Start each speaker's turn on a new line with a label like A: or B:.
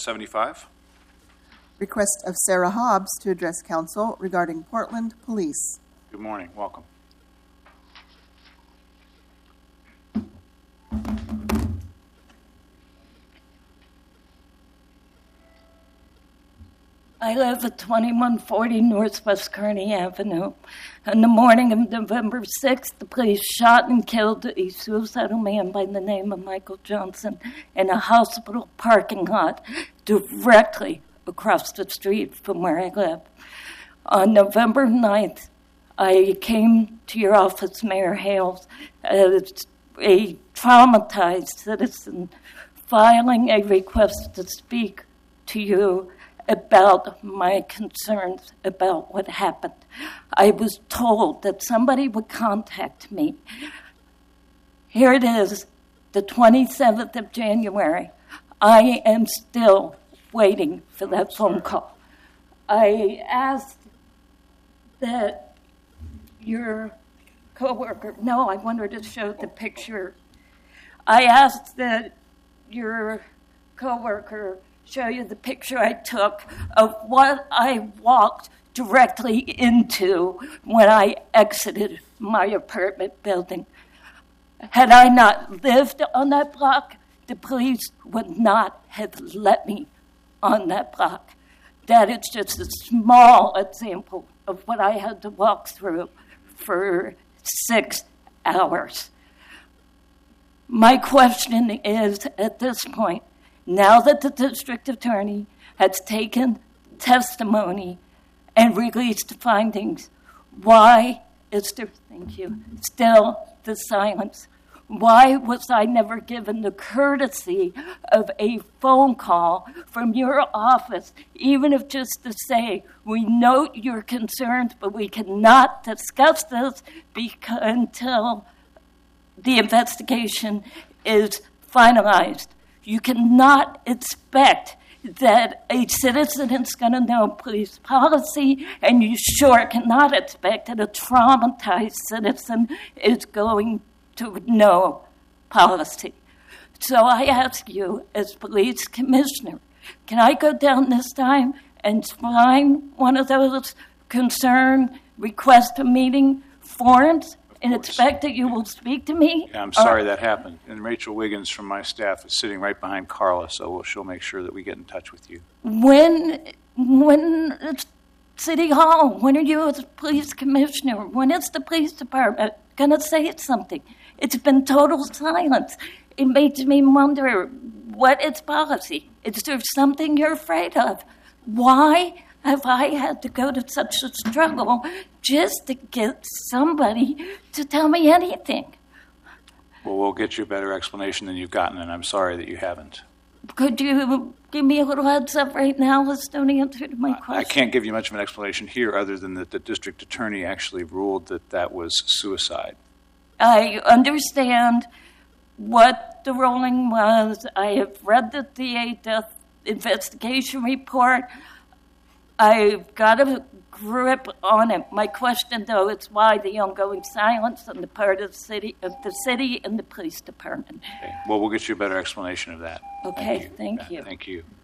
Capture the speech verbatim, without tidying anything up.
A: seventy-five.
B: Request of Sarah Hobbs to address council regarding Portland Police.
A: Good morning. Welcome.
C: I live at twenty-one forty Northwest Kearney Avenue. On the morning of November sixth, the police shot and killed a suicidal man by the name of Michael Johnson in a hospital parking lot directly across the street from where I live. On November ninth, I came to your office, Mayor Hales, as a traumatized citizen filing a request to speak to you about my concerns about what happened. I was told that somebody would contact me. Here it is, the twenty-seventh of January. I am still waiting for that phone call. I asked that your coworker, no, I wanted to show the picture. I asked that your coworker show you the picture I took of what I walked directly into when I exited my apartment building. Had I not lived on that block, the police would not have let me on that block. That is just a small example of what I had to walk through for six hours. My question is, at this point, now that the district attorney has taken testimony and released findings, why is there, thank you, still the silence? Why was I never given the courtesy of a phone call from your office, even if just to say, we note your concerns, but we cannot discuss this because, until the investigation is finalized? You cannot expect that a citizen is going to know police policy, and you sure cannot expect that a traumatized citizen is going to know policy. So I ask you, as police commissioner, can I go down this time and sign one of those concern request a meeting forms and expect that you will speak to me?
A: Yeah, I'm sorry or, that happened. And Rachel Wiggins from my staff is sitting right behind Carla, so we'll, she'll make sure that we get in touch with you.
C: When, when it's City Hall, when are you as a police commissioner? When is the police department going to say something? It's been total silence. It makes me wonder, what is policy? Is there something you're afraid of? Why have I had to go to such a struggle just to get somebody to tell me anything?
A: Well, we'll get you a better explanation than you've gotten, and I'm sorry that you haven't.
C: Could you give me a little heads up right now as to the answer to my question?
A: I can't give you much of an explanation here other than that the district attorney actually ruled that that was suicide.
C: I understand what the ruling was. I have read the D A death investigation report. I've got a grip on it. My question, though, is why the ongoing silence on the part of the city, of the city and the police department.
A: Okay. Well, we'll get you a better explanation of that.
C: Okay, thank you.
A: Thank you. Thank you.